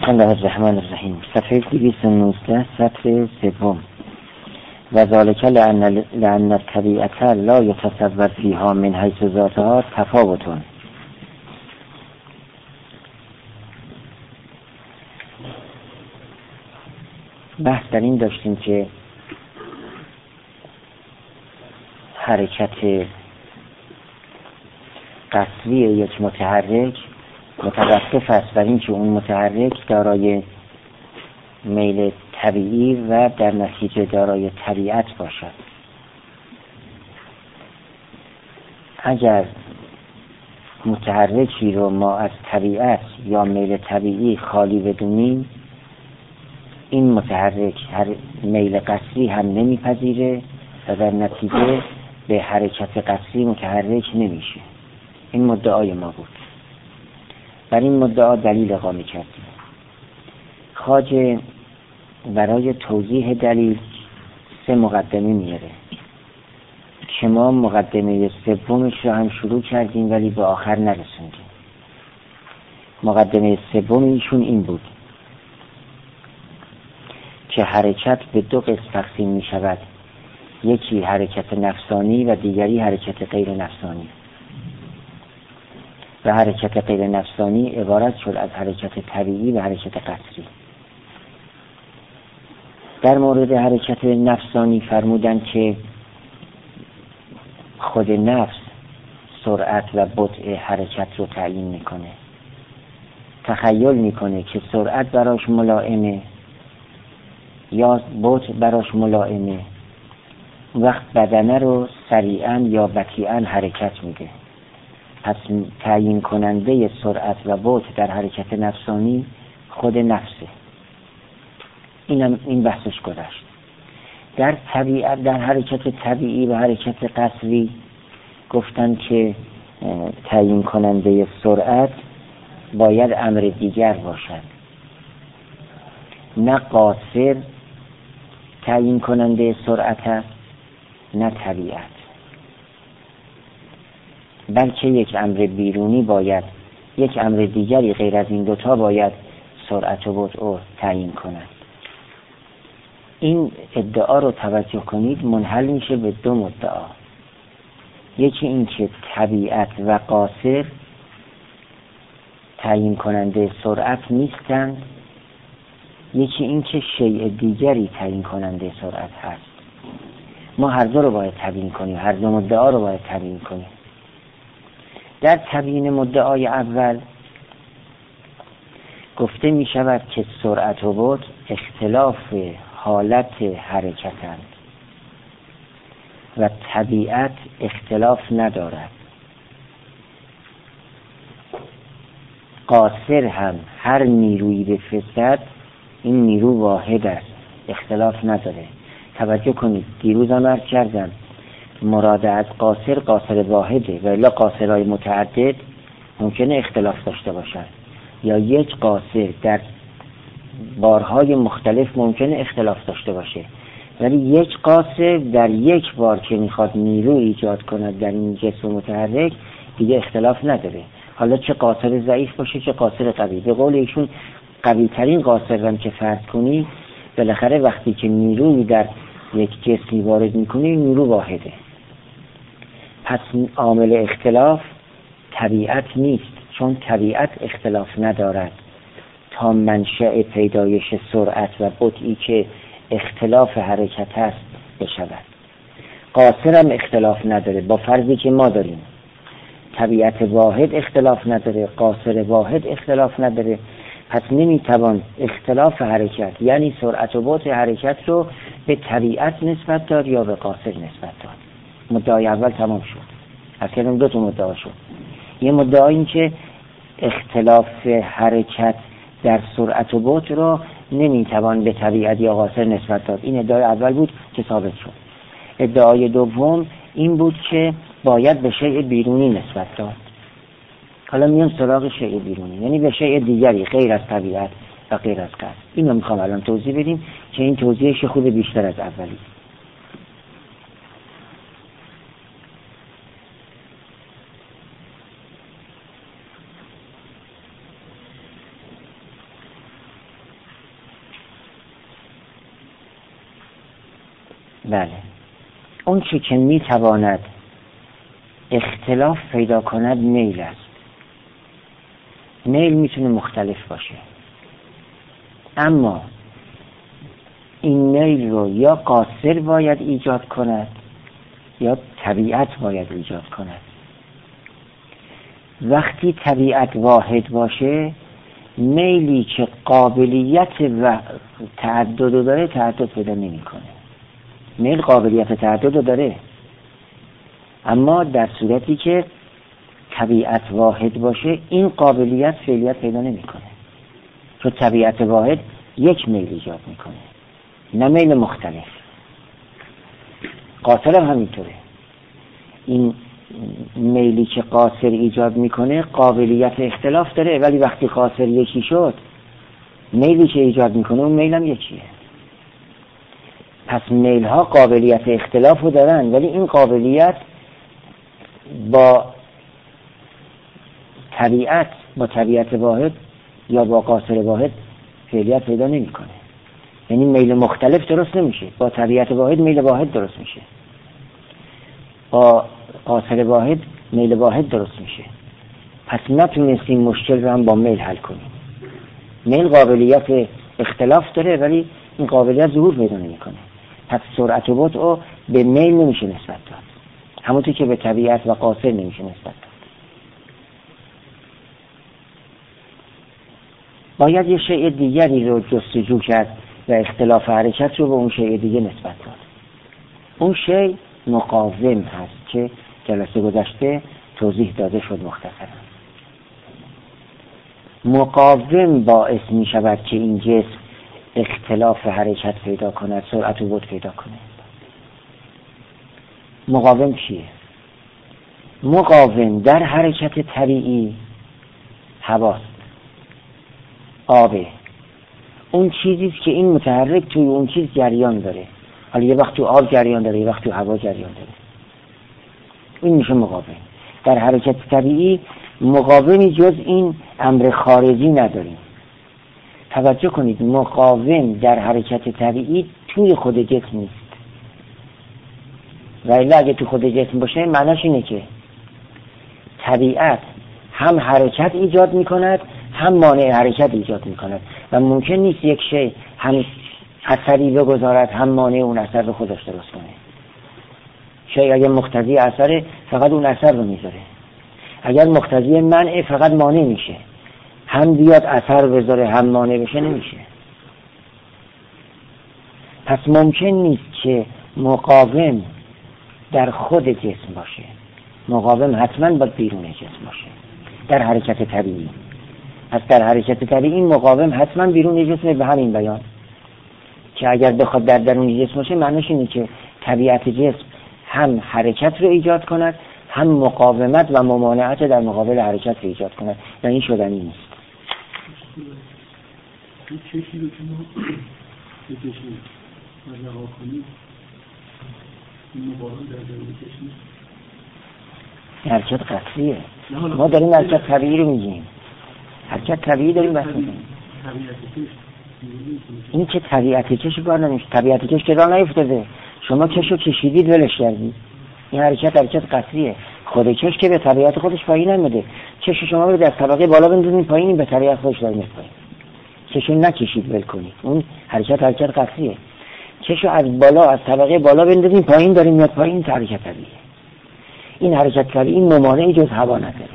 بسم الله الرحمن الرحیم. صفحه 219 سطر سوم. و ذالک لأن الطبیعت لا یتصور فیها من حیث ذاتها تفاوتون. بحث در این داشتیم که حرکت قصری یک متحرک متوقف است بر اینکه اون متحرک دارای میل طبیعی و در نتیجه دارای طبیعت باشد. اگر متحرکی رو ما از طبیعت یا میل طبیعی خالی بدونیم، این متحرک میل قصری هم نمیپذیره و در نتیجه به حرکت قصری متحرک نمیشه. این مدعای ما بود. بر این مدعا دلیل اقامه کردیم. خواجه برای توضیح دلیل 3 مقدمه میاره که ما مقدمه سومش رو هم شروع کردیم ولی به آخر نرسوندیم. مقدمه سوم ایشون این بود که حرکت به 2 قسم تقسیم می شود، یکی حرکت نفسانی و دیگری حرکت غیر نفسانی. و حرکت غیر نفسانی عبارت شد از حرکت طبیعی و حرکت قصری. در مورد حرکت نفسانی فرمودن که خود نفس سرعت و بطء حرکت رو تعیین میکنه. تخیل میکنه که سرعت براش ملائمه یا بطء براش ملائمه، وقت بدنه رو سریعا یا بطیئا حرکت میده. پس تعیین کننده سرعت و بطء در حرکت نفسانی خود نفسه. این بحثش گذشت. در طبیعت، در حرکت طبیعی و حرکت قصری گفتن که تعیین کننده سرعت باید امر دیگر باشد، نه قاصر تعیین کننده سرعت است نه طبیعت، بلکه یک امر بیرونی باید، یک امر دیگری غیر از این دوتا باید سرعت و بطء تعیین کند. این ادعا رو توجه کنید منحل میشه به 2 مدعا. یکی این که طبیعت و قاصر تعیین کننده سرعت نیستند، یکی این که شیء دیگری تعیین کننده سرعت هست. ما هر دو رو باید تبیین کنیم، هر 2 مدعا رو باید تبیین کنیم. در تبیین مدعای اول گفته می شود که سرعت و بطء اختلاف حالت حرکتند و طبیعت اختلاف ندارد. قاصر هم هر نیرویی بفرستد این نیرو واحد است، اختلاف نداره. توجه کنید، دیروز هم عرض کردم مراد از قاصر قاصر واحده و الا قاصرهای متعدد ممکنه اختلاف داشته باشند، یا یک قاصر در بارهای مختلف ممکنه اختلاف داشته باشه، ولی یک قاصر در یک بار که میخواد نیرو ایجاد کند در این جسم متحرک دیگه اختلاف نداره. حالا چه قاصر ضعیف باشه چه قاصر قوی. به قول ایشون قوی ترین قاصر هم که فرض کنی، بالاخره وقتی که نیروی در یک جسمی وارد میکنی نیرو واحده. پس عامل اختلاف طبیعت نیست، چون طبیعت اختلاف ندارد تا منشأ پیدایش سرعت و بطئی که اختلاف حرکت است بشود. قاصر هم اختلاف نداره، با فرضی که ما داریم طبیعت واحد اختلاف نداره، قاصر واحد اختلاف نداره. پس نمیتوان اختلاف حرکت یعنی سرعت و بطء حرکت رو به طبیعت نسبت داد یا به قاصر نسبت داد. مدعای اول تمام شد. اصلا 2 مدعا شد. یه مدعا این که اختلاف حرکت در سرعت و بطء رو نمیتوان به طبیعت یا قاصر نسبت داد. این ادعای اول بود که ثابت شد. ادعای دوم این بود که باید به شیء بیرونی نسبت داد. حالا میان سراغ شیء بیرونی، یعنی به شیء دیگری غیر از طبیعت و غیر از قصد. اینو میخوام الان توضیح بدیم که این توضیحش خود بیشتر از اولی. بله، اون چی که میتواند اختلاف پیدا کند میل است. میل میتونه مختلف باشه، اما این میل رو یا قاصر باید ایجاد کند یا طبیعت باید ایجاد کند. وقتی طبیعت واحد باشه، میلی که قابلیت و تعدد رو داره تعدد پیدا نمی کنه. میل قابلیت تعدد رو داره، اما در صورتی که طبیعت واحد باشه این قابلیت فعلیت پیدا نمی کنه، چون طبیعت واحد یک میل ایجاد میکنه، نه میل مختلف. قاصر هم همینطوره. این میلی که قاصر ایجاد میکنه قابلیت اختلاف داره، ولی وقتی قاصر یکی شد میلی که ایجاد میکنه اون میل هم یکیه. پس میل ها قابلیت اختلاف رو دارن، ولی این قابلیت با طبیعت واحد یا با قاصر واحد فعلیت پیدا نمیکنه. یعنی میل مختلف درست نمیشه، با طبیعت واحد میل واحد درست میشه، با قاصر واحد میل واحد درست میشه. پس نتونستیم مشکل رو هم با میل حل کنیم. میل قابلیت اختلاف داره ولی این قابلیت ظهور پیدا نمیکنه. پس سرعت و بطء به میل نمیشه نسبت داد، همونطور که به طبیعت و قاصر نمیشه نسبت داد. باید یه شیء دیگری رو جستجو کرد و اختلاف حرکت رو به اون شیء دیگه نسبت داد. اون شیء مقاوم هست که جلسه گذشته توضیح داده شد مختصرا. مقاوم باعث می شود که این جسم اختلاف حرکت پیدا کند، سرعت و بطء پیدا کند. مقاوم چیه؟ مقاوم در حرکت طبیعی هواست، آبه. اون چیزیست که این متحرک توی اون چیز جریان داره. حالا یه وقت تو آب جریان داره، یه وقت تو هوا جریان داره. این میشه مقاوم. در حرکت طبیعی مقاومی جز این امر خارجی نداریم. توجه کنید، مقاوم در حرکت طبیعی توی خود جسم نیست. ولی اگه تو خود جسم باشه معناش اینه که طبیعت هم حرکت ایجاد میکند هم مانع حرکت ایجاد میکند و ممکن نیست یک شی هم اثری بگذارد هم مانع اون اثر رو خودش درست کنه. شی اگر مقتضی اثر فقط اون اثر رو میذاره، اگر مقتضی منع فقط مانع میشه. هم بیاد اثر بذاره هم مانع بشه نمیشه. پس ممکن نیست که مقاوم در خود جسم باشه. مقاوم حتما باید بیرون جسم باشه در حرکت طبیعی. پس در حرکت طبیعی مقاوم حتما بیرون جسم. به همین بیان که اگر بخواد در درون جسم باشه معنیش اینه که طبیعت جسم هم حرکت رو ایجاد کند هم مقاومت و ممانعت در مقابل حرکت رو ایجاد کند و این شدنی نیست. این چشی رو که ما بکشیم و رها کنیم این مقاوم در درون چشم حرکت قطعیه. ما داریم حرکت طبیعی رو میگیم، حرکت طبیعی داریم بحث میکنیم. این که طبیعت چش کار نمیشه. طبیعت چش که راه نیفتاده، شما چشو کشیدید ولش کردید. این حرکت قطعیه. خود چش که به طبیعت خودش پایین نمیده. چش شما رو در طبقه بالا بندازید پایین، به طبیعت خودش داره میاد پایین. چشو نکشید ول کنید، اون حرکت قطعیه. چشو از بالا، از طبقه بالا بندازید پایین، داره میاد پایین، حرکت طبیعیه. این حرکت طبیعی ممانعی جز هوا نداره.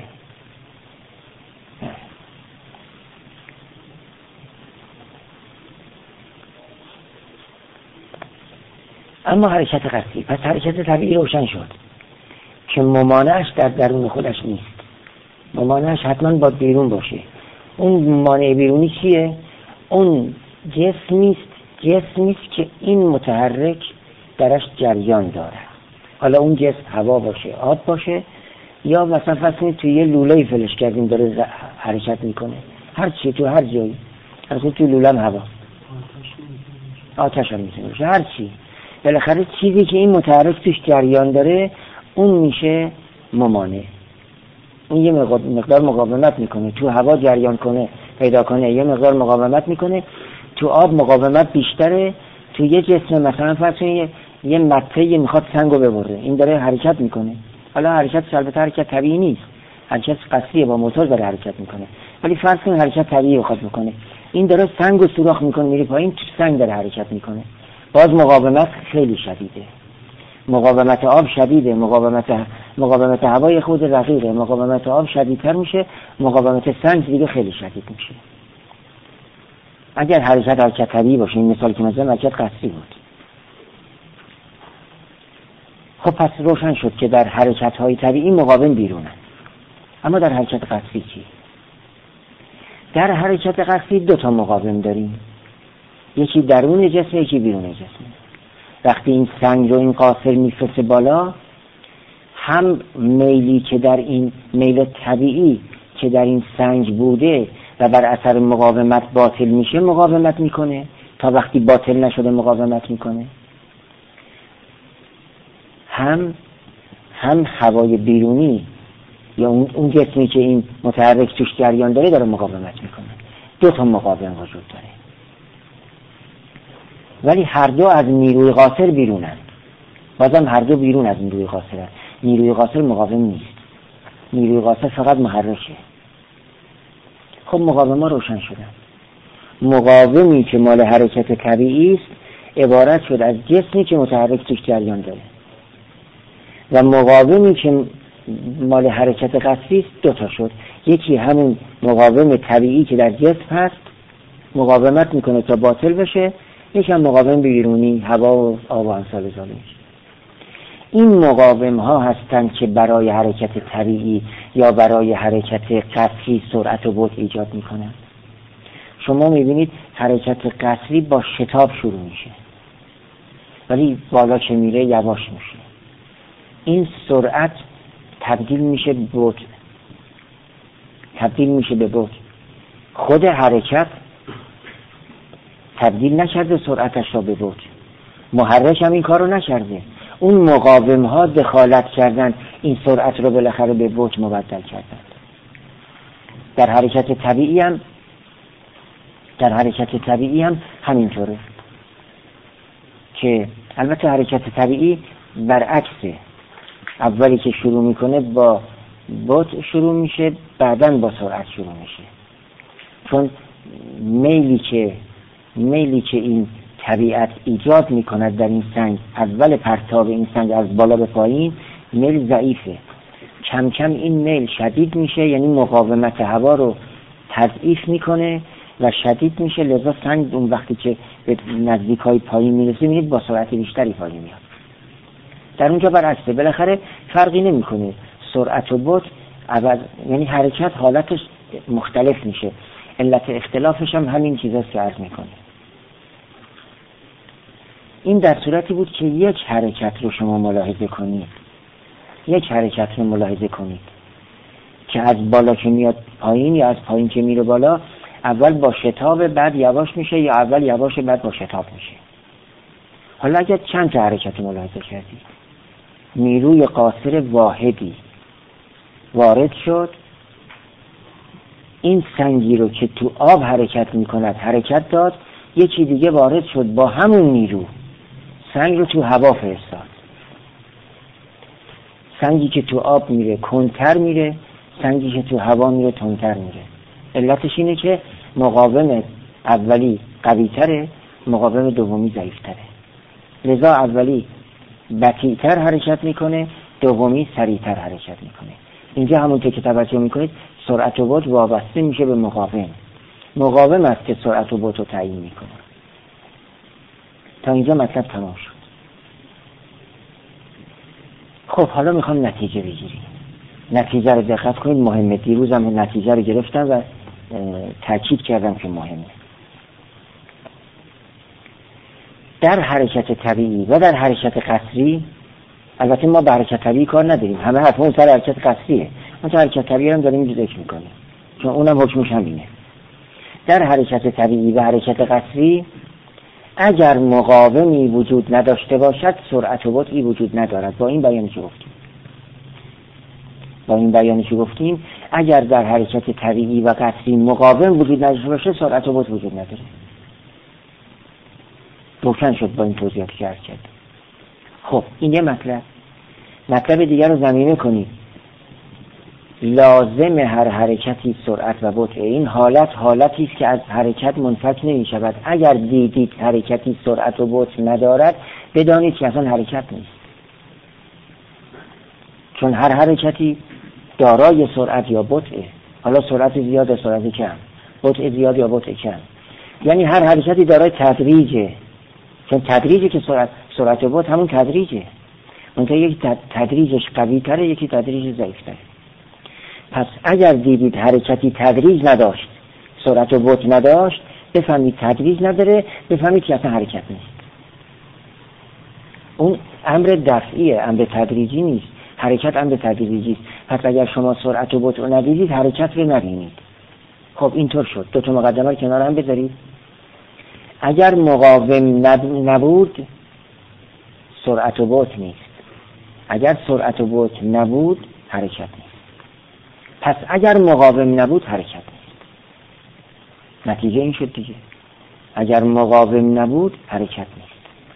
اما حرکت قطعی، پس حرکت طبیعی روشن شد که ممانعش در درون خودش نیست. ممانعش حتما باید بیرون باشه. اون مانع بیرونی چیه؟ اون جسمیست که این متحرک درش جریان داره. حالا اون جسم هوا باشه، آب باشه، یا مثلا فرض کنید توی یه لوله‌ای فلش کردیم داره حرکت میکنه. هر چی تو هر جایی، مثلا توی لوله هم هوا، آتش هم میتونه باشه، هر چی. بالاخره چیزی که این متحرک توش جریان داره اون میشه ممانع. اون یه مقدار مقاومت میکنه. تو هوا جریان کنه پیدا کنه یه مقدار مقاومت میکنه. تو آب مقاومت بیشتره. تو یه جسم مثلا فرض کنید یه مته میخواد سنگو ببره، این داره حرکت میکنه. حالا حرکت البته حرکت طبیعی نیست، حرکت قصریه، با موتور داره حرکت میکنه، ولی فرض کن حرکت طبیعی بخواد بکنه، این داره سنگو سوراخ میکنه میره پایین، تو سنگ داره حرکت میکنه. باز مقاومت خیلی شدیده، مقاومت آب شدیده، مقاومت هوای خود رقیقه، مقاومت آب شدیدتر میشه، مقاومت سنگ دیگه خیلی شدید میشه. اگر حرکت طبیعی باشه، این مثال که مثلا حرکت قصری بود. خب پس روشن شد که در حرکت های طبیعی مقاوم بیرونن. اما در حرکت قصری چی؟ در حرکت قصری 2 مقاوم داریم، یکی درون جسم، یکی بیرون جسم. وقتی این سنگ رو این قاصر میفرسته بالا، هم میلی که در این میل طبیعی که در این سنگ بوده و بر اثر مقاومت باطل میشه مقاومت میکنه، تا وقتی باطل نشده مقاومت میکنه، هم هوای بیرونی یا اون جسمی که این متحرک توش جریان داره مقاومت میکنه. 2 مقاوم وجود داره، ولی هر دو از نیروی قاصر بیرونن. بازم هر دو بیرون از نیروی قاصرن. نیروی قاصر مقاوم نیست، نیروی قاصر فقط محرکه. خب مقاومه روشن شدن. مقاومی که مال حرکت طبیعی است عبارت شد از جسمی که متحرک توش جریان داره، و مقاومی که مال حرکت قصری است 2 شد. یکی همون مقاوم طبیعی که در جسم هست، مقاومت میکنه تا باطل بشه، یکی هم مقاوم بیرونی، هوا و آب و امثال ذالک. این مقاوم ها هستند که برای حرکت طبیعی یا برای حرکت قصری سرعت و بعد ایجاد میکنند. شما میبینید حرکت قصری با شتاب شروع میشه، ولی بالا که میره یواش میشه. این سرعت تبدیل میشه به بعد. خود حرکت تبدیل نکرده سرعتش را به بعد، محرک هم این کارو نکرده، اون مقاوم ها دخالت کردن، این سرعت رو بالاخره به بعد مبدل کردن. در حرکت طبیعی هم همینطوره، که البته حرکت طبیعی برعکسه، اولی که شروع میکنه با بعد شروع میشه، بعداً با سرعت شروع میشه. چون میلی که این طبیعت ایجاد میکند در این سنگ، اول پرتاب این سنگ از بالا به پایین، میل ضعیفه. کم کم این میل شدید میشه، یعنی مقاومت هوا رو تضعیف میکنه و شدید میشه، لذا سنگ اون وقتی که به نزدیک های پایین میرسه میبینید با سرعت بیشتری پایین میاد. در اونجا برعکسه، بالاخره فرقی نمیکنه سرعت و بعد، یعنی حرکت حالتش مختلف میشه. علت اختلافش هم همین چیزاست که عرض میکنه. این در صورتی بود که یک حرکت رو شما ملاحظه کنید که از بالا که میاد پایین یا از پایین که میره بالا، اول با شتاب بعد یواش میشه، یا اول یواش بعد با شتاب میشه. حالا اگر چند تا حرکت ملاحظه کردید، نیروی قاصر واحدی وارد شد، این سنگی رو که تو آب حرکت میکند حرکت داد، یکی دیگه وارد شد با همون نیرو سنگ رو تو هوا فرستاد. سنگی که تو آب میره کندتر میره، سنگی که تو هوا میره تندتر میره. علتش اینه که مقاوم اولی قوی‌تره، مقاوم دومی ضعیف‌تره. لذا اولی بطی‌تر حرکت میکنه، دومی سریع‌تر حرکت میکنه. اینجا همونطور که توجه میکنید سرعت و بعد وابسته میشه به مقاوم است که سرعت و بعد رو تعیین میکنه. تا اینجا مطلب تمام شد. خب حالا میخوام نتیجه بگیریم. نتیجه رو دقت کنید، مهمه. دیروز هم نتیجه رو گرفتم و تاکید کردم که مهمه. در حرکت طبیعی و در حرکت قصری، البته ما به حرکت طبیعی کار نداریم، همه حتما سر حرکت قصریه، ما تا حرکت طبیعی هم داریم ذکر میکنیم چون اونم حکمش همینه. در حرکت طبیعی و حرکت قصری اگر مقاومی وجود نداشته باشد سرعت و بعدی وجود ندارد. با این بیانی که گفتیم اگر در حرکت طبیعی و قصری مقاوم وجود نداشته باشه سرعت و بعد وجود نداره. روشن شد با این توضیحاتی که عرض کردم. خب این یه مطلب دیگر رو ضمیمه کنید. لازم هر حرکتی سرعت و بطء. این حالتی است که از حرکت منفک نمی شود. اگر دیدید حرکتی سرعت و بطء ندارد بدانید که اصلا حرکت نیست، چون هر حرکتی دارای سرعت یا بطء. حالا سرعت زیاد یا سرعت کم، بطء زیاد یا بطء کم، یعنی هر حرکتی دارای تدریجه، چون تدریجه که سرعت و بطء همون تدریجه، منتها یک تدریجش قوی تره، یکی تدریج ضعیف تره. پس اگر دیدید حرکتی تدریج نداشت، سرعت و بطء نداشت، بفهمید تدریج نداره، بفهمید که اصلا حرکت نیست. اون امر دفعیه، امر تدریجی نیست. حرکت امر تدریجی است. پس اگر شما سرعت و بطء ندیدید حرکت رو نبینید. خب اینطور شد. دو تا مقدمه کنار هم بذارید. اگر مقاوم نبود سرعت و بطء نیست. اگر سرعت و بطء نبود حرکت نیست. پس اگر مقاوم نبود حرکت نیست. نتیجه این شد دیگه. اگر مقاوم نبود حرکت نیست.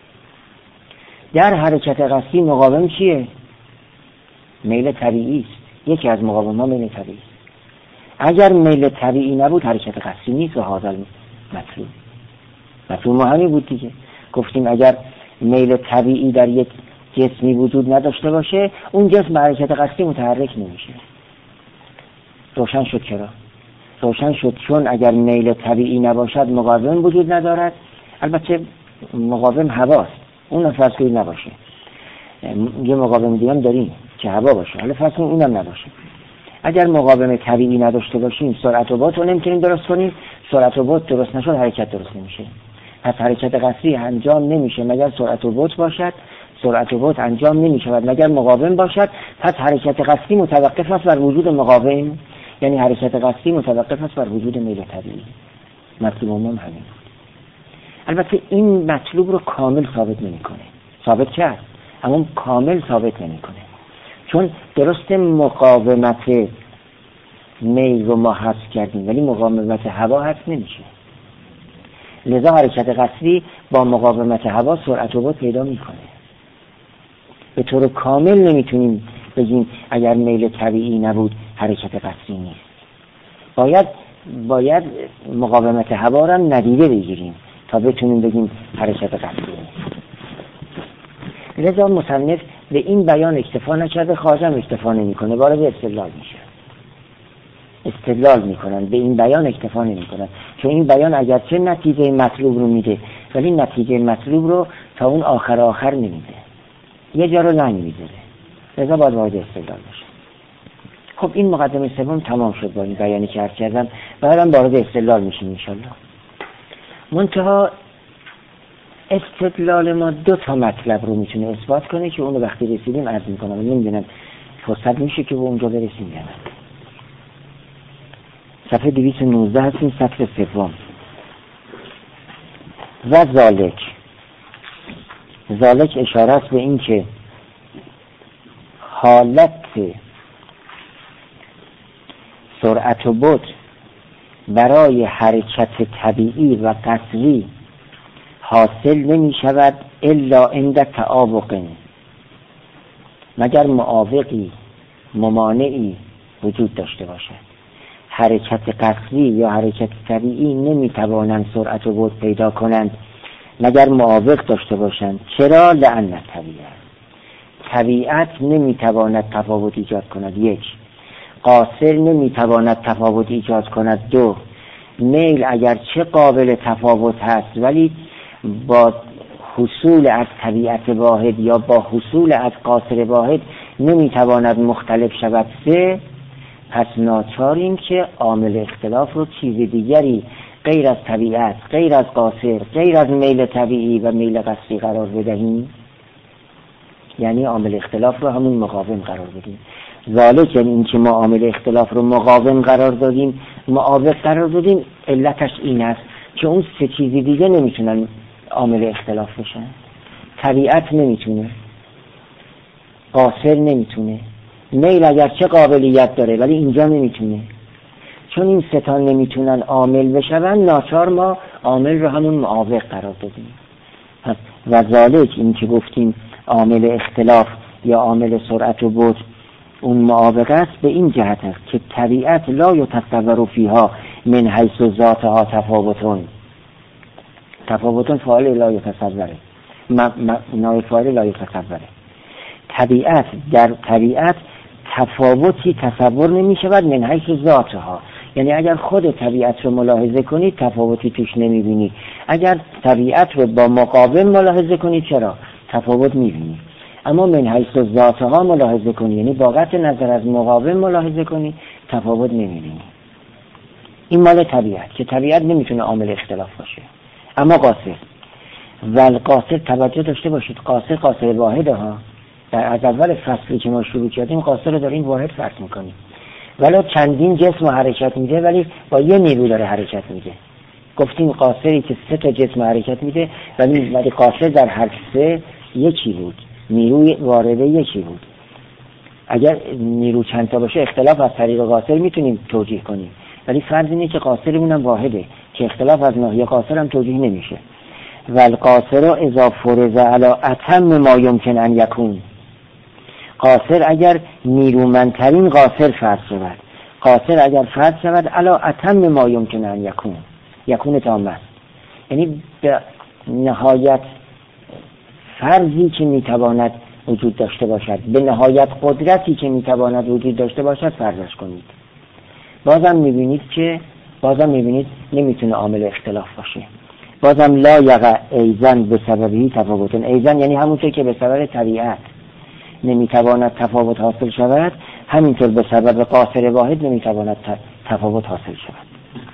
در حرکت قصدی مقاوم چیه؟ میل طبیعی است. یکی از مقاوم‌ها میل طبیعی است. اگر میل طبیعی نبود حرکت قصدی نیست و حاضر مطلوب ما همین بود دیگه. گفتیم اگر میل طبیعی در یک جسمی وجود نداشته باشه اون جسم حرکت قصدی متحرک نمیشه. روشن شد چرا؟ روشن شد چون اگر میل طبیعی نباشد مقاوم وجود ندارد. البته مقاوم هواست، اون فرض کنید نباشه. یه مقاوم دیگه هم داریم که هوا باشه، حالا فرض کنید اونم نباشه. اگر مقاوم طبیعی نداشته باشیم سرعت و بطء رو نمیتونیم درست کنیم. سرعت و بطء درست نشد حرکت درست نمیشه. پس حرکت قصدی انجام نمیشه مگر سرعت و بطء باشد. سرعت و بطء انجام نمیشود مگر مقاوم باشد. پس حرکت قصدی متوقف است بر وجود مقاوم، یعنی حرکت قصدی متوقف است بر وجود میل طبیعی. مطلوب همین بود. البته این مطلوب رو کامل ثابت نمیکنه. ثابت کرد اما کامل ثابت نمیکنه، چون درست مقاومت میل رو ما حذف کردیم ولی مقاومت هوا حذف نمیشه. لذا حرکت قصدی با مقاومت هوا سرعت و بطء پیدا میکنه. به طور کامل نمیتونیم بگیم اگر میل طبیعی نبود حرکت قصدی نیست. باید مقاومت هوا را ندیده بگیریم تا بتونیم بگیم حرکت قصدی نیست. لذا مصنف به این بیان اکتفا نکرده، خواجم اکتفا نمیکنه، وارد استدلال میشه. استدلال میکنن، به این بیان اکتفا نمیکنن، چون این بیان اگرچه نتیجه مطلوب رو میده ولی نتیجه مطلوب رو تا اون آخر نمیده، یه جا رو نمیذاره. لذا باید وارد استدلال بشه. خب این مقدمه سوم تمام شد با این بیانی که عرض کردم. بعدم وارد استدلال میشیم انشالله. منتها استدلال ما دو تا مطلب رو میتونه اثبات کنه که اونو وقتی رسیدیم عرض میکنم. نمیدونم فرصت میشه که به اونجا برسیم یا نه. صفحه 219 هستیم، سطر سوم. و ذالک اشاره است به این که حالت سرعت و بطء برای حرکت طبیعی و قصری حاصل نمی شود الا عند تعاوق، مگر معاوقی ممانعی وجود داشته باشد. حرکت قصری یا حرکت طبیعی نمی توانند سرعت و بطء پیدا کنند مگر معاوق داشته باشند. چرا؟ لأن طبیعت نمی تواند تفاوت ایجاد کند. 1. قاصر نمی تواند تفاوت ایجاد کند. 2. میل اگر چه قابل تفاوت هست ولی با حصول از طبیعت واحد یا با حصول از قاصر واحد نمی تواند مختلف شود. 3. پس ناچاریم که عامل اختلاف رو چیز دیگری غیر از طبیعت، غیر از قاصر، غیر از میل طبیعی و میل قصری قرار بدهیم، یعنی عامل اختلاف رو همون مقاوم قرار بدیم. ذالک یعنی این که ما عامل اختلاف رو مقاوم قرار دادیم، معاوق قرار دادیم، علتش این است که اون سه چیزی دیگه نمیتونن عامل اختلاف بشن. طبیعت نمیتونه، قاصر نمیتونه، میل اگرچه قابلیت داره ولی اینجا نمیتونه. چون این سه تا نمیتونن عامل بشون، ناچار ما عامل رو همون معاوق قرار دادیم. و ذالک این که گفتیم عامل اختلاف یا عامل سرعت و بعد اون معابقه است به این جهت است که طبیعت لا یتصور فیها من حیث ذاتها تفاوتون فاعل لا یتصوره نای فاعل لا یتصوره. طبیعت در طبیعت تفاوتی تصور نمی شود من حیث ذاتها، یعنی اگر خود طبیعت رو ملاحظه کنید تفاوتی توش نمی بینید، اگر طبیعت رو با مقابل ملاحظه کنید چرا تفاوت می بینید، اما من حیث ذاتها ملاحظه کنید یعنی با قطع نظر از مقابل ملاحظه کنید تفاوت نمی بینید. این مال طبیعت که طبیعت نمیتونه عامل اختلاف باشه. اما قاصر والقاصر توجه داشته باشید، قاصر واحده ها. از اول فصلی که ما شروع کردیم قاصر رو داریم واحد فرض میکنیم، ولو چندین جسم حرکت میده ولی با یه نیرو داره حرکت میده. گفتیم قاصری که 3 تا جسم حرکت میده ولی قاصر در هر 3 یکی بود، نیروی وارده یکی بود. اگر نیرو چند تا باشه اختلاف از طریق قاصر میتونیم توجیه کنیم، ولی فرض اینه که قاصرمون هم واحده که اختلاف از ناحیه قاصر هم توجیه نمیشه. والقاصر اذا فرض علی اتم ما یمکن ان یکون، قاصر اگر نیرومندترین قاصر فرض شود، قاصر اگر فرض شود علی اتم ما یمکن ان یکون تام است، یعنی به نهایت فرضی که میتواند وجود داشته باشد، به نهایت قدرتی که میتواند وجود داشته باشد فرضش کنید. بازم میبینید نمیتونه عامل اختلاف باشه. بازم لا یقع ایزن به سببی تفاوتون، ایزن یعنی همونطور که به سبب طبیعت نمیتواند تفاوت حاصل شود، همینطور به سبب قاصر واحد نمیتواند تفاوت حاصل شود.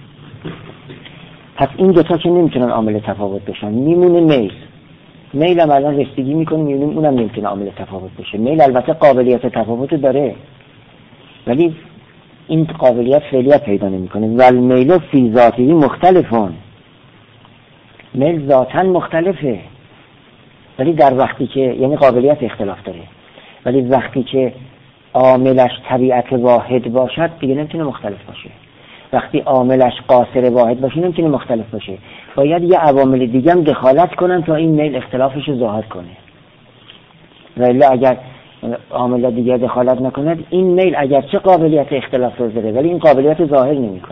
پس این دوتا که نمیتونن عامل تفاوت بشن. میمونه میل هم الان رسیدگی میکنه، میبینیم اونم نمیتونه عامل تفاوت بشه. میل البته قابلیت تفاوت داره ولی این قابلیت فعلیت پیدا نمیکنه. والمیل فی ذاته مختلفون، میل ذاتاً مختلفه ولی در وقتی که یعنی قابلیت اختلاف داره، ولی وقتی که عاملش طبیعت واحد باشد دیگه نمیتونه مختلف باشه. وقتی عاملش قاصر واحد باشه نمیتونه مختلف باشه، باید یه عوامل دیگه هم دخالت کنن تا این میل اختلافش رو ظاهر کنه. ولی اگر عامل دیگه دخالت نکند این میل اگرچه قابلیت اختلاف رو داره ولی این قابلیت ظاهر نمیکنه.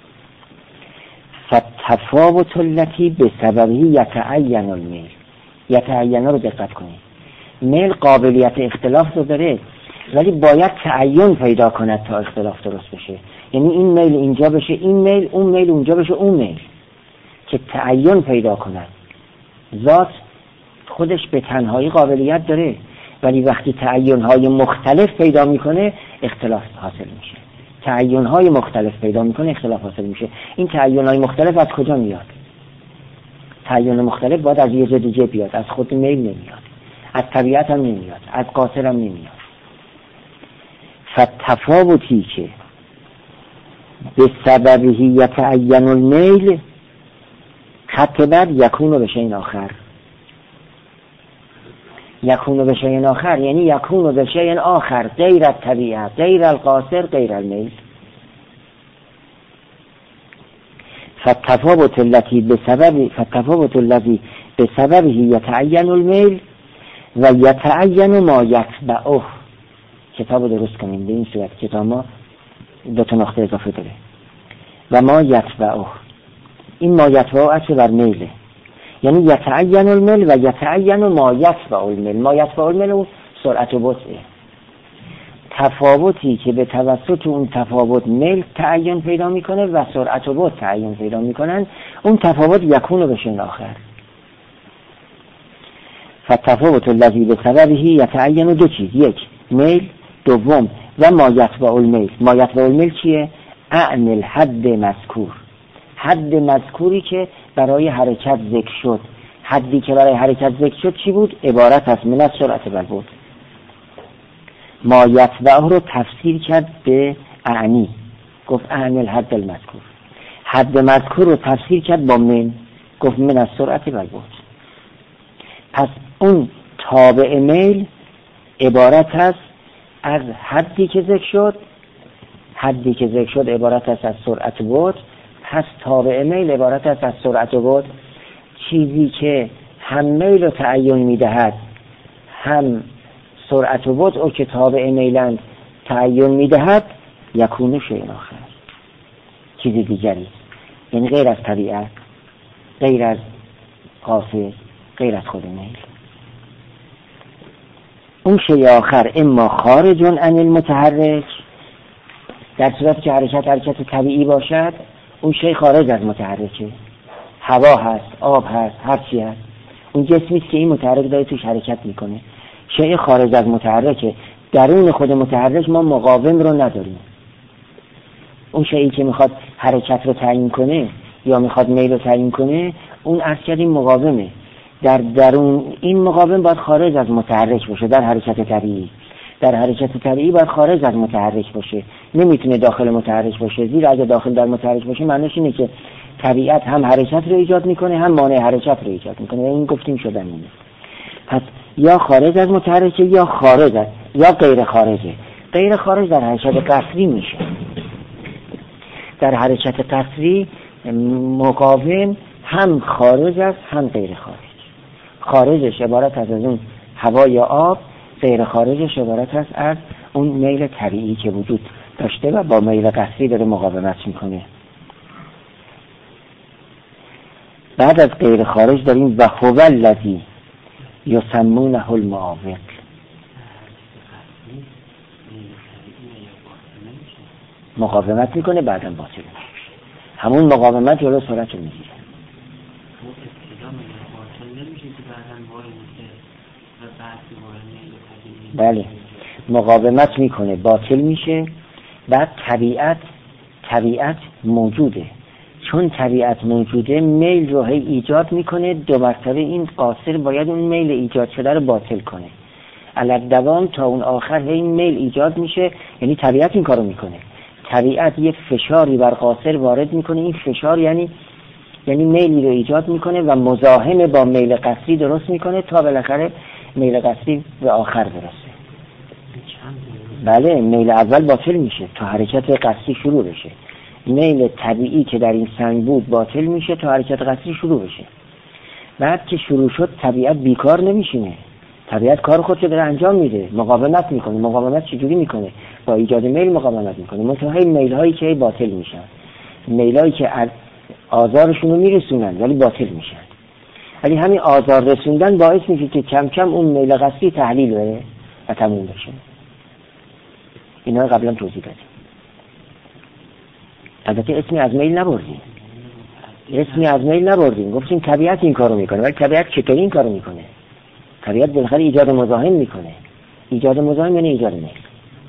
فتفاوت التی به سببی یتعین المیل، یتعین رو دقت کنید، میل قابلیت اختلاف رو داره ولی باید تعین پیدا کند تا اختلاف درست بشه. یعنی این میل اینجا بشه این میل، اون میل اونجا بشه اون میل، که تعین پیدا کند. ذات خودش به تنهایی قابلیت داره ولی وقتی تعین‌های مختلف پیدا میکنه اختلاف حاصل میشه. تعین‌های مختلف پیدا میکنه اختلاف حاصل میشه. این تعین‌های مختلف از کجا میاد؟ تعین مختلف باید از یه جا دیگه بیاد، از خود میل نمیاد، از طبیعت هم نمیاد، از قاصر هم نمیاد. فتفاوتی که به سببه یتعین المیل خط بعد یکون به شیء آخر، یکون به شیء آخر یعنی یکون به شیء آخر غیر الطبیعت غیر القاصر غیر المیل. فالتفاوت الذي بسببه يتعين الميل و يتعين ما يتبعه. کتاب درست کنیم به این صورت، کتاب ما 2 نقطه اضافه داره. و ما يتبعه، این ما يتبعه اصل بر میله، یعنی يتعين الميل و يتعين ما يتبع الميل. ما يتبع الميل اون سرعت و بطئه، تفاوتی که به توسط اون تفاوت میل تعین پیدا میکنه و سرعت و بعد تعین پیدا میکنن، اون تفاوت یکون به شیء آخر. فالتفاوت الذی بسببه یتعین دو چیز، یک میل، دوم و ما یتبع المیل. ما یتبع المیل چیه؟ اعن الحد مذکور، حد مذکوری که برای حرکت ذکر شد. حدی که برای حرکت ذکر شد چی بود؟ عبارت از من سرعت و بعد. ما یتبعه رو تفسیر کرد به اعنی، گفت اعنی الحد المذکور. حد مذکور رو تفسیر کرد با من، گفت من از سرعت و بعد. پس اون تابع میل عبارت است از حدی که ذکر شد، حدی که ذکر شد عبارت است از سرعت و بعد. پس تابع میل عبارت است از سرعت و بعد. چیزی که هم میل رو تعین میدهد هم سرعت و وضع که تابع میلند تعین میدهد، یکونه شیء آخر، چیز دیگری، یعنی غیر از طبیعت، غیر از قاصر، غیر از خود میل. اون شیء آخر اما خارج عن المتحرک، در صورت که حرکت طبیعی باشد، اون شیء خارج از متحرکه، هوا هست، آب هست، هر چی هست، اون جسمی که این متحرک داره توش حرکت میکنه، شیء خارج از متحرکه. درون خود متحرک ما مقاوم رو نداریم. اون شیئی که میخواد حرکت رو تعیین کنه یا میخواد میل رو تعیین کنه، اون عرض کردیم مقاومه. در درون این مقاوم باید خارج از متحرک باشه. در حرکت طبیعی باید خارج از متحرک باشه، نمیتونه داخل متحرک باشه، زیرا اگه داخل در متحرک باشه معنیش اینه که طبیعت هم حرکت رو ایجاد میکنه هم مانع حرکت رو ایجاد میکنه. این گفتیم شدن اینه. پس یا خارج از متحرکه یا خارج از، یا غیر خارجه. غیر خارج در حرکت قصری میشه. در حرکت قصری مقاوم هم خارج است هم غیر خارج. خارجش عبارت از اون هوا یا آب، غیر خارجش عبارت است از اون میل طبیعی که وجود داشته و با میل قصری داره مقاومت میکنه. بعد از غیر خارج داریم و هو الذی یسمونه المعاوق. مقاومت میکنه بعداً باطل میشه. همون مقاومت جلو سرعت رو میگیره. بله، مقاومت میکنه باطل میشه. بعد طبیعت موجوده. چون طبیعت موجوده میل رو ایجاد میکنه. دو مرتبه این قاصر باید اون میل ایجاد شده رو باطل کنه. علی دوام تا اون آخر این میل ایجاد میشه. یعنی طبیعت این کارو میکنه. طبیعت یه فشاری بر قاصر وارد میکنه. این فشار یعنی میلی رو ایجاد میکنه و مزاحم با میل قصری درست میکنه تا بالاخره میل قصری به آخر برسه. بله، میل اول باطل میشه تا حرکت قصری شروع بشه. میل طبیعی که در این سنگ بود باطل میشه تا حرکت قصری شروع بشه. بعد که شروع شد طبیعت بیکار نمیشینه. طبیعت کار خودش داره انجام میده، مقاومت میکنه. مقاومت چجوری میکنه؟ با ایجاد میل مقاومت میکنه. منتهی میل هایی که باطل میشن، میل هایی که آزارشون رو میرسونن ولی باطل میشن. ولی همین آزار رسوندن باعث میشه که کم کم اون میل قصری تحلیل بره و تموم بشه. اینا قبلا توضیح دادیم. البته اسمی از میل نبردیم. گفتیم طبیعت این کارو میکنه. ولی طبیعت چطوری این کارو میکنه؟ طبیعت بالاخره ایجاد مزاحم میکنه. ایجاد مزاحم یعنی ایجاد میل.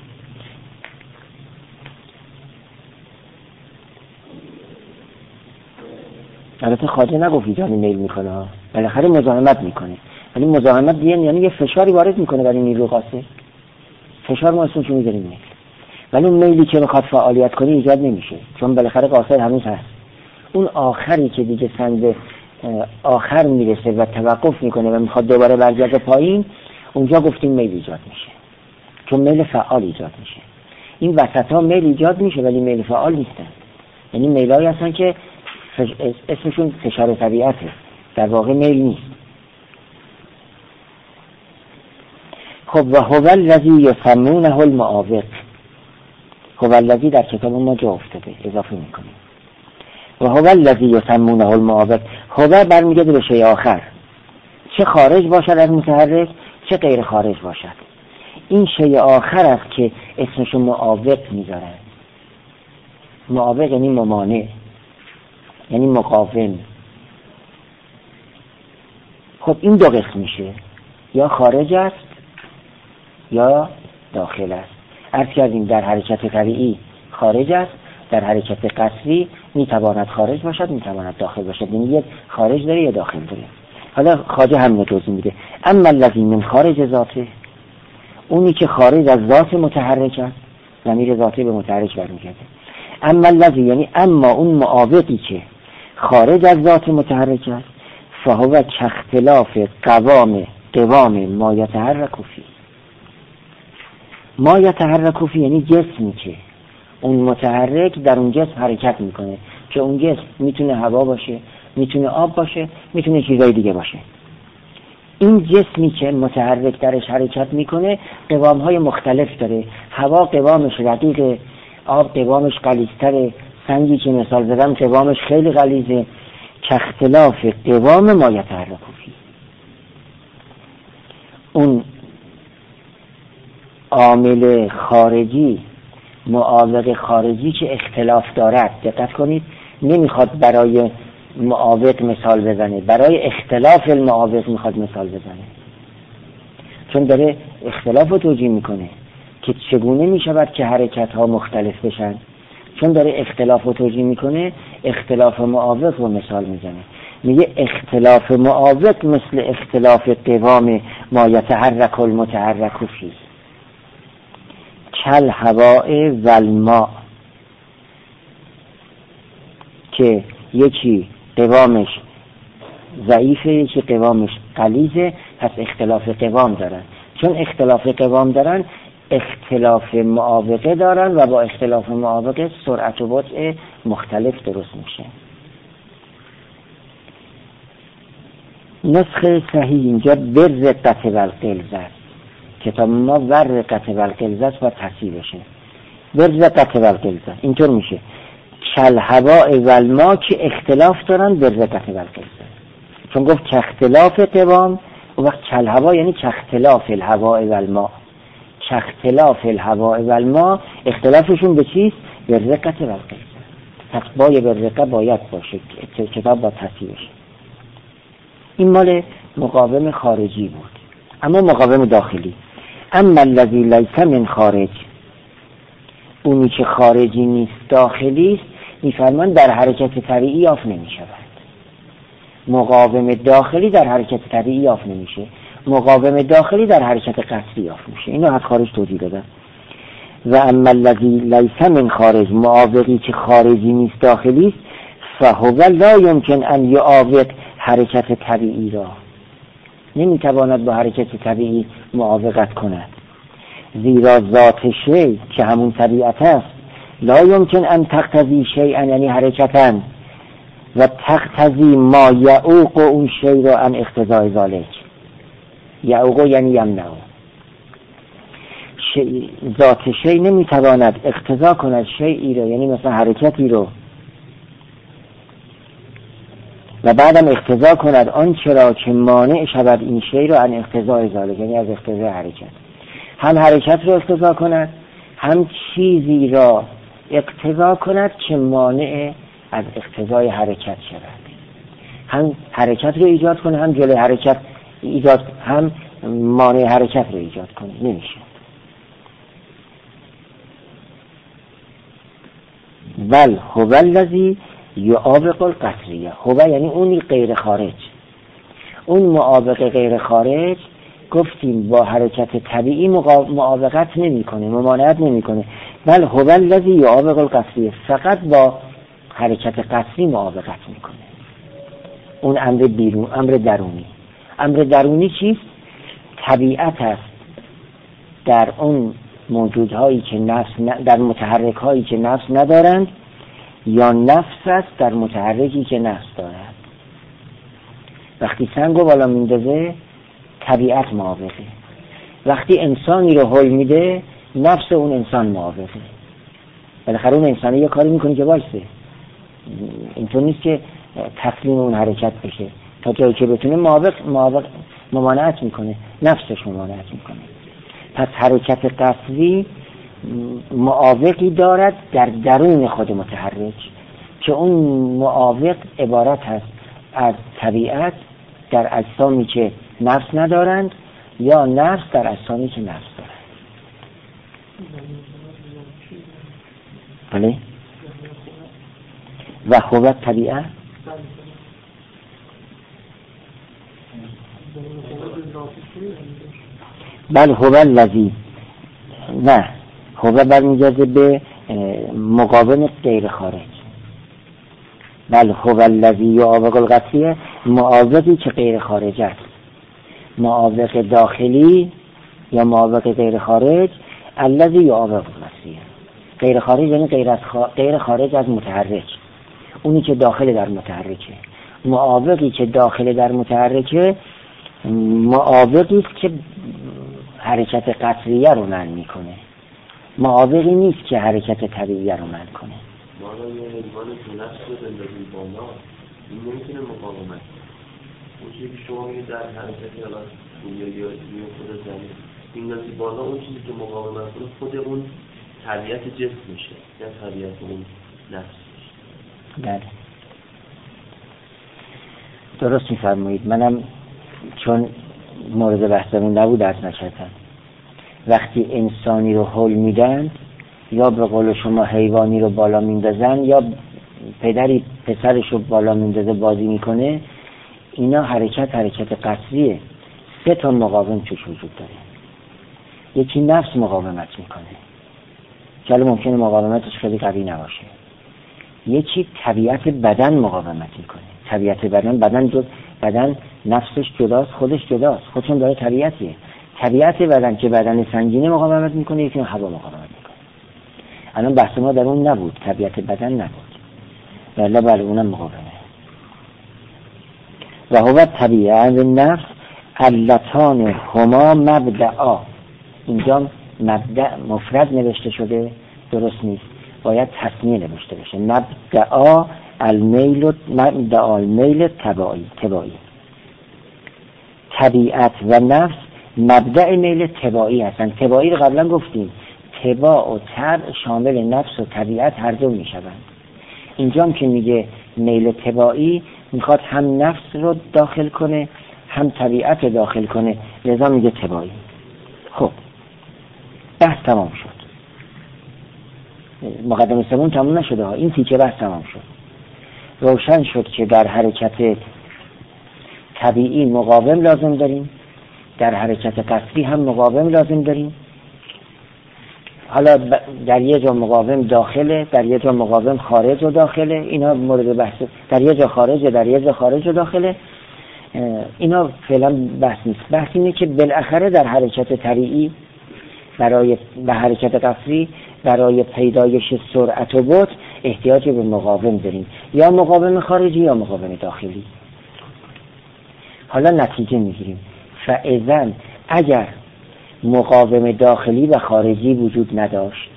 البته خواجه نگفت ایجاد میل میکنه، بالاخره مزاحمت میکنه. ولی مزاحمت یعنی یه فشاری وارد میکنه برای نیروی قاصر. فشار ما اسمش میذاریم میل. ولی اون میلی که بخواد فعالیت کنه ایجاد نمیشه، چون بالاخره قاصر هنوز هست. اون آخری که دیگه سنگ آخر میرسه و توقف میکنه و میخواد دوباره برگرده پایین، اونجا گفتیم میل ایجاد میشه، چون میل فعال ایجاد میشه. این وسط ها میل ایجاد میشه ولی میل فعال نیستن. یعنی میلایی هستن که اسمشون فشار طبیعته، در واقع میل نیست. خب و هو الذی یسمونه المعاوق. هو الذی در کتاب ما جا افتاده، اضافه میکنیم. و هو الذی یسمونه المعاوق. هو برمیگرده به شیء آخر، چه خارج باشد از متحرک چه غیر خارج باشد. این شیء آخر است که اسمشو معاوق میذارن. معاوق یعنی ممانع، یعنی مقاوم. خب این دو قسم میشه، یا خارج است یا داخل است. عرض کردیم در حرکت طبیعی خارج است، در حرکت قصری میتواند خارج باشد میتواند داخل باشد. یعنی یک خارج داره یا داخل داره. حالا خواجه همین توضیح میده. اما الذی من خارج ذاته، اونی که خارج از ذات متحرک است، ضمیر ذاته به متحرک برمیگرده. اما الذی یعنی اما اون معاوقی که خارج از ذات متحرک است، فهو کاختلاف قوام ما یتحرک فی. ما یتحرک فی یعنی جسمی که اون متحرک در اون جسم حرکت میکنه، که اون جسم میتونه هوا باشه، میتونه آب باشه، میتونه چیزای دیگه باشه. این جسمی که متحرک درش حرکت میکنه قوامهای مختلف داره. هوا قوامش رقیقه، آب قوامش غلیظ‌تره، سنگی که مثال زدم قوامش خیلی غلیظه. کاختلاف قوام ما یتحرک فیه. اون عامل خارجی، معاوق خارجی که اختلاف دارد، دقت کنید نمیخواد برای معاوق مثال بزنه، برای اختلاف المعاوق میخواد مثال بزنه، چون داره اختلاف رو توجیه میکنه که چگونه میشود که حرکت ها مختلف بشن. چون داره اختلاف رو توجیه میکنه اختلاف معاوق رو مثال میزنه. میگه اختلاف معاوق مثل اختلاف قوام ما یتحرک المتحرک فیه کل هواء و الماء، که یکی قوامش ضعیفه یکی قوامش غلیظه، پس اختلاف قوام دارن. چون اختلاف قوام دارن اختلاف معاوقه دارن و با اختلاف معاوقه سرعت و بطء مختلف درست میشه. نسخه صحیح اینجا برقت و القلزه، کتاب ما ورقت و القلزه و تصحیح بشه. برقت و القلزه اینطور میشه کل هواء و الماء که اختلاف دارن برقت و القلزه، چون گفت که اختلاف قوام و وقت کل هوا یعنی که اختلاف الهواء و الماء. که اختلاف الهواء و الماء اختلافشون به چیست؟ برقت و القلزه. پس بای برقه باید باشه، کتاب با تصحیح بشه. این مال مقاوم خارجی بود. اما مقاوم داخلی، اما الذی لیس من خارج، اونی که خارجی نیست داخلی است، میفرمان در حرکت طبیعی یافت نمی شود. مقاوم داخلی در حرکت طبیعی یافت نمیشه، مقاوم داخلی در حرکت قصدی یافت میشه. اینو از خارج توضیح دادم. و اما الذی لیس من خارج، معاوقی که خارجی نیست داخلی است، فهو لا یمکن ان یعاوق حرکت طبیعی را، نمیتواند با حرکت طبیعی معاوقت کند. زیرا ذات شیء که همون طبیعت است، لا یمکن ان تقتضی شیئا یعنی حرکتا و تقتضی ما یعوق اون شیء را عن اقتضای ذالک. یعوق یعنی یمنع. ذات شیء نمیتواند اقتضا کند شیئی را، یعنی مثلا حرکتی رو، و بعدم اقتضا کند آنچه را که مانع شود این شیء را عن اقتضای ذالک، یعنی از اقتضای حرکت. هم حرکت رو اقتضا کند، هم چیزی را اقتضا کند که مانع از اقتضای حرکت شود. هم حرکت رو ایجاد کنه، هم جلوی حرکت ایجاد، هم مانع حرکت رو ایجاد کنه. نمیشه. بل هو الذی یعاوق القصریه. هو یعنی اونی غیر خارج. اون معاوق غیر خارج گفتیم با حرکت طبیعی معاوقت نمیکنه، ممانعت نمیکنه. بل هو الذی یعاوق القصریه، فقط با حرکت قصری معاوقت میکنه. اون امر بیرون، امر درونی. امر درونی چیست؟ طبیعت است در اون موجودهایی که نفس در متحرک هایی که نفس ندارند، یا نفس است در متحرکی که نفس دارد. وقتی سنگو بالا میندازه طبیعت معاوقه، وقتی انسانی رو هل میده نفس اون انسان معاوقه. بالاخره اون انسانی یه کاری میکنه که وایسه، اینطور نیست که تسلیم اون حرکت بشه، تا جایی که بتونه ممانعت میکنه، نفسش ممانعت میکنه. پس حرکت قصدی معاوقی دارد در درون خود متحرک که اون معاوق عبارت هست از طبیعت در اجسامی که نفس ندارند یا نفس در اجسامی که نفس دارند. بله؟ و هو طبیعت بل هو الذی، نه هو برمیگرده به مقاوم غیر خارج. بل هو الذی یعاوق القصریه، معاوقی که غیر خارج است. معاوق داخلی یا معاوق غیر خارج، الذی یعاوق القصریه. غیر خارج یعنی غیر خارج از متحرک، اونی که داخل در متحرکه. معاوقی که داخل در متحرکه معاوقی است که حرکت قطریه رو منع میکنه، معاوقی نیست که حرکت طبیعیه رو منع کنه. مالا یه حیوان تو نفس رو بندازیم بالا، این نمیتونه مقاومت کنه. اون چیزی که شما میگه در حرکت الان یا خود زمین میندازی بالا، اون چیزی که مقاومت کنه خود اون طبیعت جسم میشه یا طبیعت اون نفس میشه. بله درست میفرمایید. منم چون مورد بحثمون نبود عرض نکردم. وقتی انسانی رو حل میدن یا به قول شما حیوانی رو بالا میندازن یا پدری پسرش رو بالا میندازه بازی میکنه، اینا حرکت قصریه. 3 تا مقاوم توش وجود داره. یکی نفس مقاومت میکنه که ممکنه مقاومتش خیلی قوی نباشه. یکی طبیعت بدن مقاومت میکنه. طبیعت بدن نفسش جداست، خودش جداست، خودشون داره طبیعتیه. طبیعت بدن که بدن سنگینه مقاومت میکنه، یکی هوا مقاومت میکنه. الان بحث ما در اون نبود، طبیعت بدن نبود، بله اونم مقاومه. و هو طبیعه نفس علتان هما مبدعا. اینجا مبدع مفرد نوشته شده، درست نیست، باید تثنیه نوشته بشه. مبدعا المیل تباعی. طبیعت و نفس مبدع میل تباعی هستن. تباعی رو قبلا گفتیم، تباع و طبع شامل نفس و طبیعت هر دو می شوند. اینجا هم که میگه میل تباعی، میخواد هم نفس رو داخل کنه هم طبیعت رو داخل کنه، لذا میگه تباعی. خب بحث تمام شد. مقدمه سوم تمام نشده ها، این تیکه بحث تمام شد. روشن شد که در حرکت طبیعی مقاوم لازم داریم، در حرکت قصری هم مقاوم لازم داریم. حالا در یه جا مقاوم داخله، در یه جا مقاوم خارج و داخله، اینا مورد بحث. در یه جا خارجه، در یه جا خارج و داخله، اینا فعلا بحث نیست. بحث اینه که بالاخره در حرکت طبیعی به حرکت قصری برای پیدایش سرعت و بطء احتیاج به مقاوم داریم، یا مقاوم خارجی یا مقاوم داخلی. حالا نتیجه میگیریم. فاذا اگر مقاوم داخلی و خارجی وجود نداشت،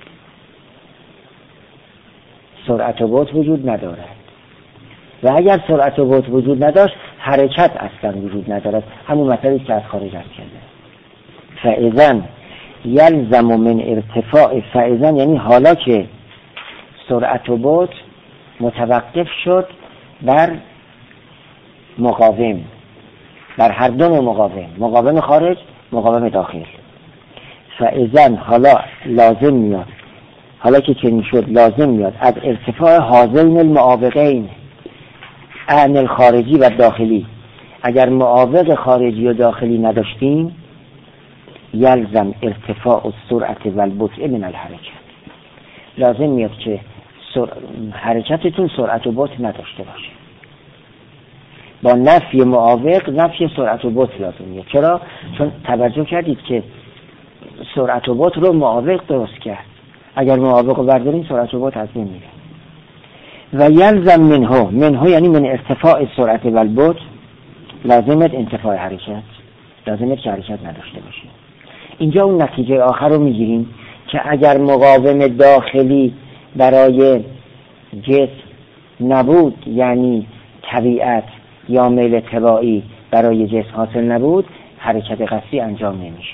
سرعت و بطء وجود ندارد. و اگر سرعت و بطء وجود نداشت، حرکت اصلا وجود ندارد. همون مطلبی که از خارج است کرده. فاذا یلزم من ارتفاع، فاذا یعنی حالا که سرعت و بطء متوقف شد بر مقاوم، بر هر دو مقاوم خارج، مقاوم داخل. فاذا حالا لازم میاد، حالا که چنین شد لازم میاد از ارتفاع هذین المعاوقین، عن الخارجی و داخلی. اگر معاوق خارجی و داخلی نداشتیم، یلزم ارتفاع السرعت و البطء من الحرکت. لازم میاد که حرکتتون سرعت و بطء نداشته باشه. با نفی معاوق نفی سرعت و بطء لازم میاد. چرا؟ چون توجه کردید که سرعت و بطء رو معاوق درست کرد. اگر معاوق رو برداریم سرعت و بطء از بین میره. و یلزم منه یعنی من ارتفاع سرعت و البطء لازمت انتفاع حرکت، لازمت که حرکت نداشته باشه. اینجا اون نتیجه آخر رو میگیریم که اگر مقاوم داخلی برای جسم نبود، یعنی طبیعت یا میل تباعی برای جسم حاصل نبود، حرکت قصری انجام نمیشه.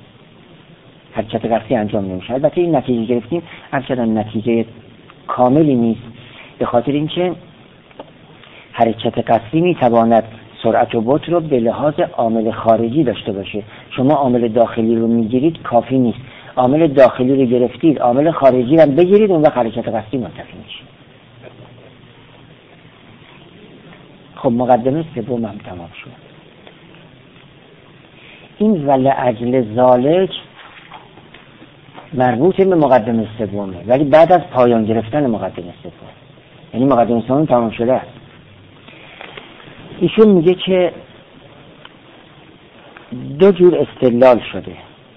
البته این نتیجه گرفتیم، اصلا نتیجه کاملی نیست، به خاطر اینکه حرکت قصری میتواند سرعت و بطء رو به لحاظ عامل خارجی داشته باشه. شما عامل داخلی رو میگیرید کافی نیست. عامل داخلی رو گرفتید، عامل خارجی رو بگیرید، اون وقت حرکت قصری منتفی میشه. خب مقدمه سوم هم تمام شد. این ولعجل ذالک مربوط به مقدمه سومه، ولی بعد از پایان گرفتن مقدمه سوم، یعنی مقدمه سوم تمام شده است. ایشون میگه که 2 جور استدلال شده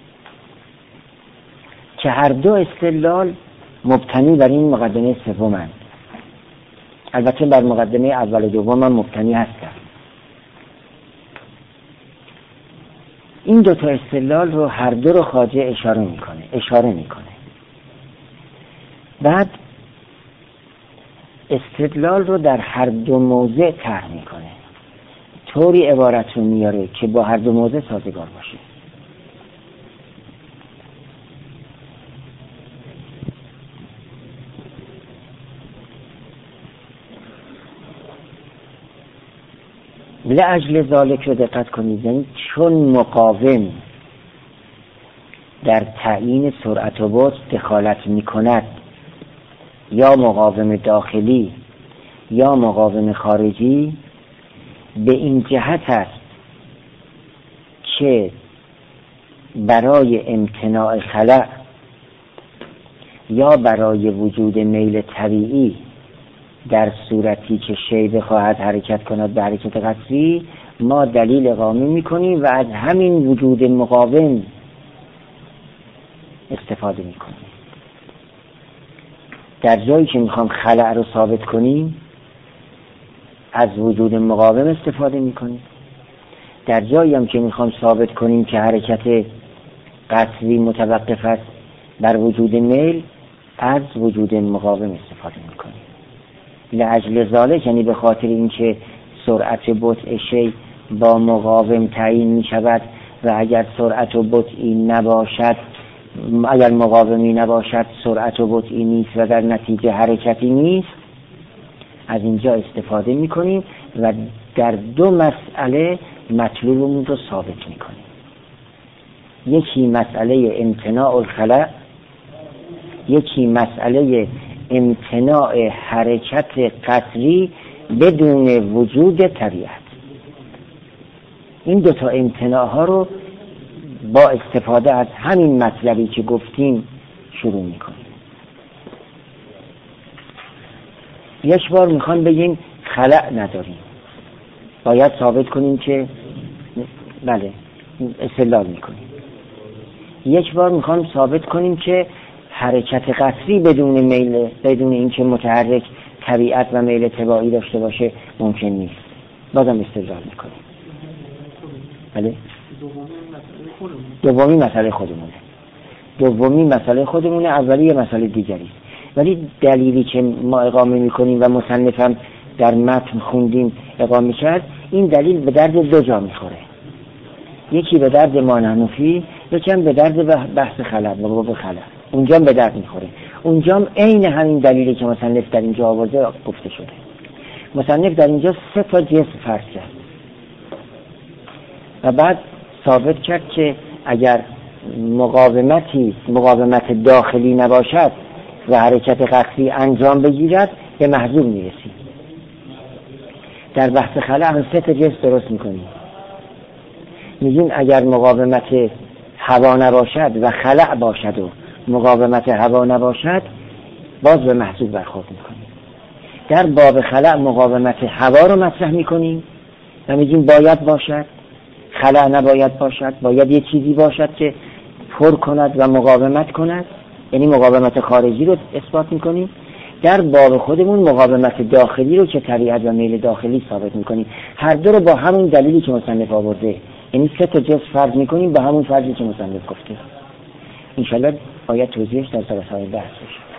که هر 2 استدلال مبتنی بر این مقدمه سومند. البته بر مقدمه اول و دوم هم مبتنی هستند. این دوتا استدلال رو هر دو رو خواجه اشاره میکنه. بعد استدلال رو در هر دو موضع طرح میکنه، طوری عبارت رو میاره که با هر دو موضع سازگار باشه. لاجل ذالک رو دقت کنید، یعنی چون مقاوم در تعیین سرعت و بعد دخالت میکند، یا مقاوم داخلی یا مقاوم خارجی، به این جهت است که برای امتناع خلأ یا برای وجود میل طبیعی در صورتی که شی بخواهد حرکت کند به حرکت قطری، ما دلیل اقامه میکنیم و از همین وجود مقاوم استفاده میکنیم. در جایی که میخوام خلأ رو ثابت کنیم از وجود مقاوم استفاده میکنیم، در جایی هم که میخوام ثابت کنیم که حرکت قطری متوقف است بر وجود میل، از وجود مقاوم استفاده میکنیم. لاجل ذالک یعنی به خاطر اینکه سرعت بطء شی با مقاوم تعیین می شود و اگر سرعت و بطئی نباشد، اگر مقاومی نباشد سرعت و بطئی نیست و در نتیجه حرکتی نیست، از اینجا استفاده می کنیم و در دو مسئله مطلوبمون رو ثابت می کنیم. یکی مسئله امتناع الخلأ، یکی مسئله امتناع حرکت قطری بدون وجود طبیعت. این دوتا امتناع ها رو با استفاده از همین مطلبی که گفتیم شروع میکنیم. یک بار میخوان بگیم خلأ نداریم، باید ثابت کنیم که بله استدلال میکنیم. یک بار میخوان ثابت کنیم که حرکت قطری بدون میل، بدون اینکه متحرک طبیعت و میل تباعی داشته باشه ممکن نیست، بازم استدلال میکنیم. بله؟ دومی مسئله خودمونه، اولی یه مسئله دیگری است. ولی دلیلی که ما اقامه میکنیم و مصنفم در متن خوندیم اقامه کرد، این دلیل به درد دو جا میخوره. یکی به درد ما حنفی، یکی هم به درد بحث خلأ و باب خلأ. اونجا به درد میخوره. اونجا عین همین دلیلی که مصنف در اینجا آورده گفته شده. مصنف در اینجا 3 تا جسم فرض کرد و بعد ثابت کرد که اگر مقاومت داخلی نباشد و حرکت قطری انجام بگیرد به محذور میرسیم. در بحث خلأ هم 3 تا جسم درست میکنیم. میگیم اگر مقاومت هوا نباشد و خلأ باشد و مقاومت هوا نباشد باز به محذور برخورد میکنیم. در باب خلأ مقاومت هوا رو مطرح میکنیم و میگیم باید باشد، خلأ نباید باشد، باید یه چیزی باشد که پر کند و مقاومت کند، یعنی مقاومت خارجی رو اثبات میکنیم. در باب خودمون مقاومت داخلی رو که طبیعت و میل داخلی ثابت میکنیم. هر دو رو با همون دلیلی که مصنف آورده، یعنی 3 تا جسم فرض میکنیم با همون فرضی که مصنف گفته. انشالله باید توضیحش در جلسه‌های بحث بشه.